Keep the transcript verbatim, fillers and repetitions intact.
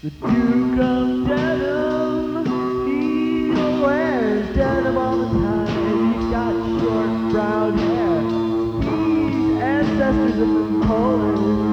The Duke of Dedham, he wears denim all the time. He's got short brown hair. His ancestors are from Poland.